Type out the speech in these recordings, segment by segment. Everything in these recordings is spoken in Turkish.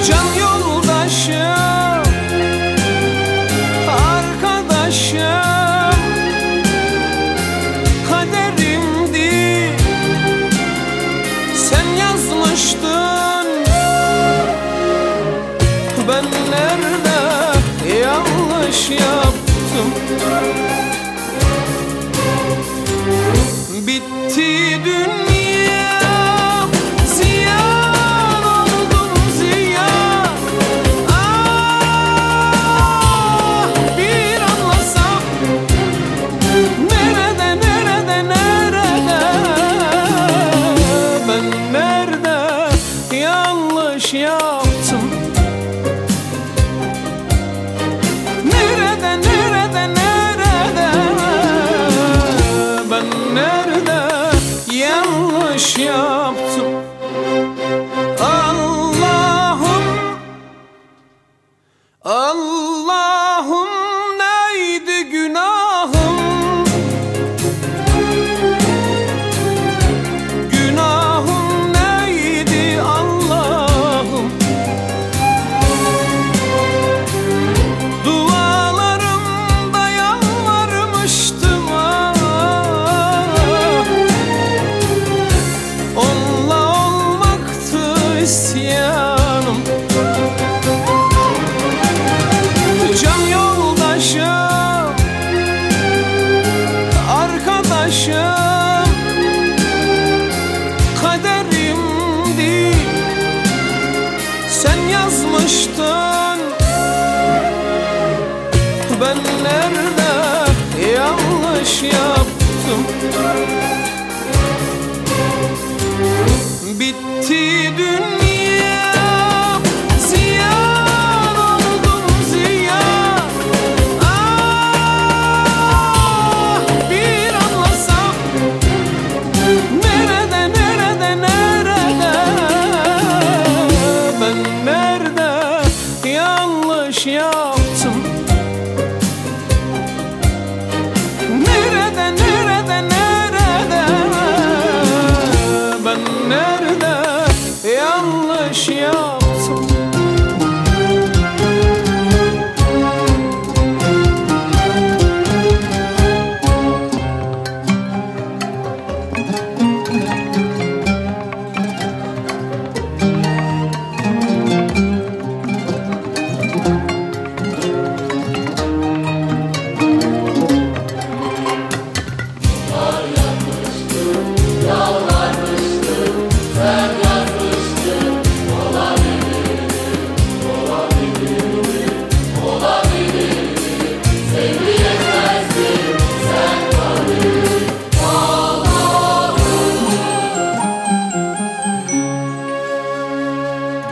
Can yoldaşım, arkadaşım, kaderimdi, sen yazmıştın. Ben nerede yanlış yaptım? Bitti dünya, ziyan oldum ziyan. Ah, bir anlasam, nerede, nerede, nerede? Ben nerede yanlış yaptım? Nerede, nerede, nerede? Ben nerede yanlış yaptım? Allah'ım, Allah'ım, neydi günahım? Günahım neydi Allah'ım? Dualarımda yalvarmıştım, onunla olmaktı isyanım. Can yoldaşım, arkadaşım, kaderimdi, sen yazmıştın. Ben nerede yanlış yaptım? Bitti dünya, ziyan oldum ziyan. Ah, bir anlasam, nerede, nerede, nerede? Ben nerede yanlış yaptım? Nerede, nerede, nerede? Ben nerede yanlış yaptım?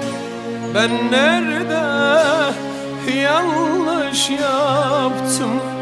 Ben nerede yanlış yaptım?